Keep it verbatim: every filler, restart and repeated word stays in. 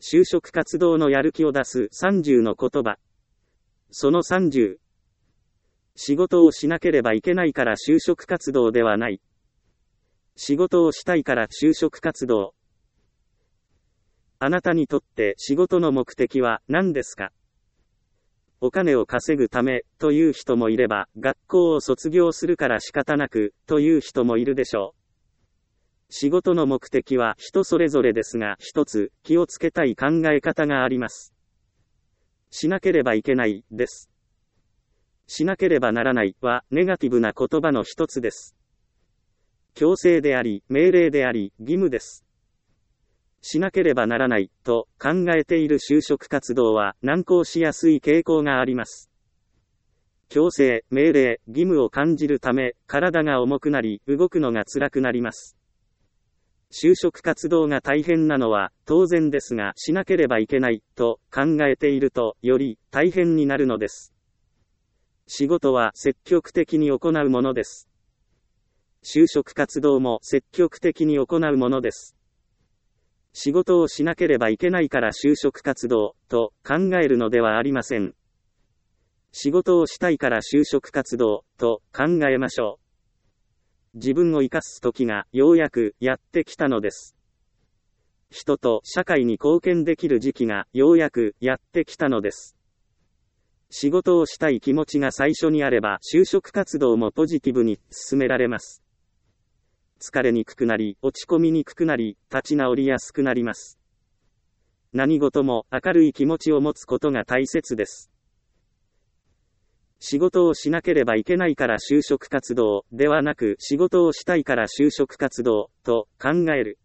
就職活動のやる気を出すさんじゅうの言葉。そのさんじゅう。仕事をしなければいけないから就職活動ではない。仕事をしたいから就職活動。あなたにとって仕事の目的は何ですか？お金を稼ぐためという人もいれば、学校を卒業するから仕方なくという人もいるでしょう。仕事の目的は人それぞれですが、一つ気をつけたい考え方があります。しなければいけないです。しなければならないはネガティブな言葉の一つです。強制であり、命令であり、義務です。しなければならないと考えている就職活動は難航しやすい傾向があります。強制、命令、義務を感じるため、体が重くなり、動くのが辛くなります。就職活動が大変なのは当然ですが、しなければいけないと考えているとより大変になるのです。仕事は積極的に行うものです。就職活動も積極的に行うものです。仕事をしなければいけないから就職活動と考えるのではありません。仕事をしたいから就職活動と考えましょう。自分を生かす時がようやくやってきたのです。人と社会に貢献できる時期がようやくやってきたのです。仕事をしたい気持ちが最初にあれば、就職活動もポジティブに進められます。疲れにくくなり、落ち込みにくくなり、立ち直りやすくなります。何事も明るい気持ちを持つことが大切です。仕事をしなければいけないから就職活動ではなく、仕事をしたいから就職活動と考える。